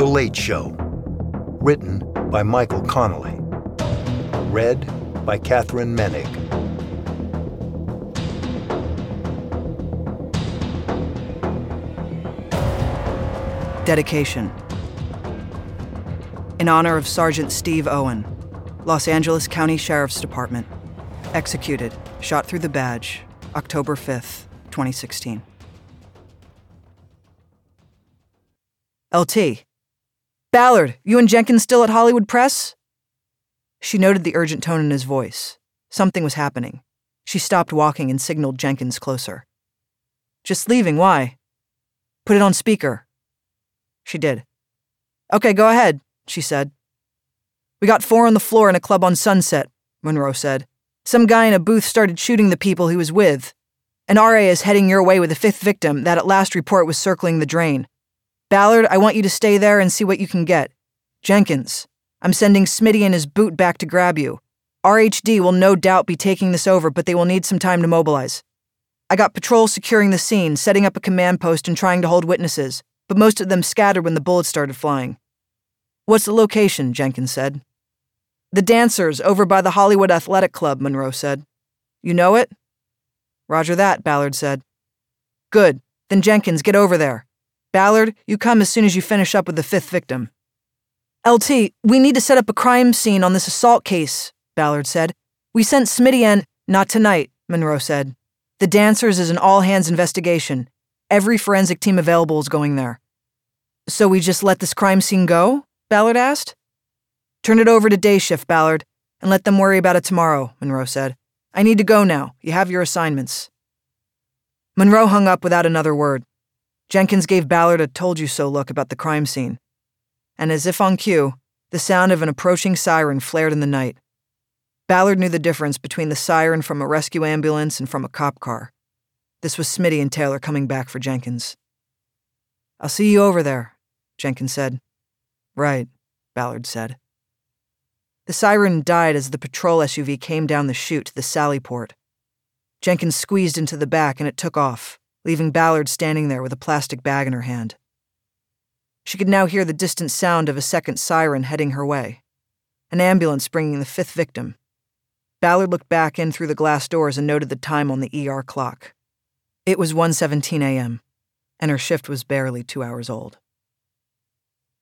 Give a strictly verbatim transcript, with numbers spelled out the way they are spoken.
Late Show. Written by Michael Connelly. Read by Catherine Menig. Dedication. In honor of Sergeant Steve Owen, Los Angeles County Sheriff's Department. Executed, shot through the badge, October fifth, twenty sixteen. L T. Ballard, you and Jenkins still at Hollywood Press? She noted the urgent tone in his voice. Something was happening. She stopped walking and signaled Jenkins closer. Just leaving, why? Put it on speaker. She did. Okay, go ahead, she said. We got four on the floor in a club on Sunset, Monroe said. Some guy in a booth started shooting the people he was with. An R A is heading your way with a fifth victim that at last report was circling the drain. Ballard, I want you to stay there and see what you can get. Jenkins, I'm sending Smitty and his boot back to grab you. R H D will no doubt be taking this over, but they will need some time to mobilize. I got patrol securing the scene, setting up a command post and trying to hold witnesses, but most of them scattered when the bullets started flying. What's the location? Jenkins said. The Dancers, over by the Hollywood Athletic Club, Monroe said. You know it? Roger that, Ballard said. Good. Then Jenkins, get over there. Ballard, you come as soon as you finish up with the fifth victim. L T, we need to set up a crime scene on this assault case, Ballard said. We sent Smitty and... Not tonight, Monroe said. The Dancers is an all-hands investigation. Every forensic team available is going there. So we just let this crime scene go? Ballard asked. Turn it over to day shift, Ballard, and let them worry about it tomorrow, Monroe said. I need to go now. You have your assignments. Monroe hung up without another word. Jenkins gave Ballard a told-you-so look about the crime scene. And as if on cue, the sound of an approaching siren flared in the night. Ballard knew the difference between the siren from a rescue ambulance and from a cop car. This was Smitty and Taylor coming back for Jenkins. I'll see you over there, Jenkins said. Right, Ballard said. The siren died as the patrol S U V came down the chute to the Sally Port. Jenkins squeezed into the back and it took off, leaving Ballard standing there with a plastic bag in her hand. She could now hear the distant sound of a second siren heading her way. An ambulance bringing the fifth victim. Ballard looked back in through the glass doors and noted the time on the E R clock. It was one seventeen a.m., and her shift was barely two hours old.